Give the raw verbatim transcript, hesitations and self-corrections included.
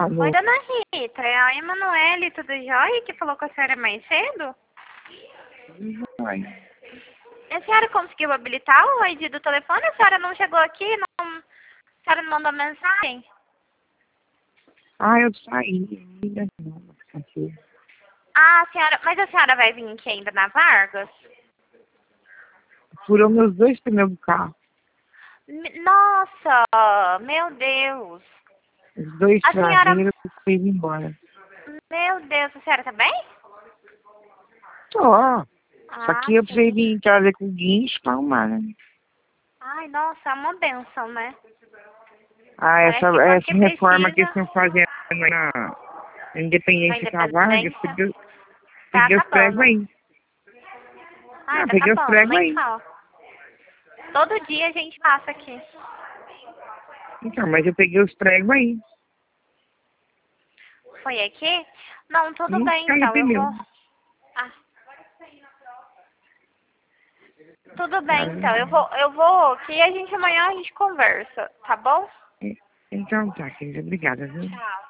Alô? Oi, dona Rita, é a Emanuele, tudo jóia, que falou com a senhora mais cedo? Oi. A senhora conseguiu habilitar o I D do telefone? A senhora não chegou aqui? Não... A senhora não mandou mensagem? Ah, eu saí. Ainda não, aqui. Ah, a senhora... Mas a senhora vai vir aqui ainda na Vargas? Furou meus dois pneus do carro. M- Nossa, meu Deus. Os dois A senhora... traseiros eu fui embora. Meu Deus, a senhora tá bem? Tô. Só Ah, que eu precisei sim. vir trazer com o guincho pra arrumar, né? Ai, nossa, é uma benção, né? Ah, essa, Parece que quando essa que reforma que eles precisa... estão fazendo na Na Independência com a Vargas, Independência, peguei, tá peguei os pregos acabando. aí. Ai, Ah, tá peguei os acabando, pregos nem aí. fala. Todo dia a gente passa aqui. Então, mas eu peguei os pregos aí. Foi aqui? Não, tudo Um bem cada então, eu pneu. vou... Ah, tudo Ah, bem então, eu vou, eu vou aqui e a gente amanhã a gente conversa, tá bom? então tá, querida. Obrigada, viu? Tchau.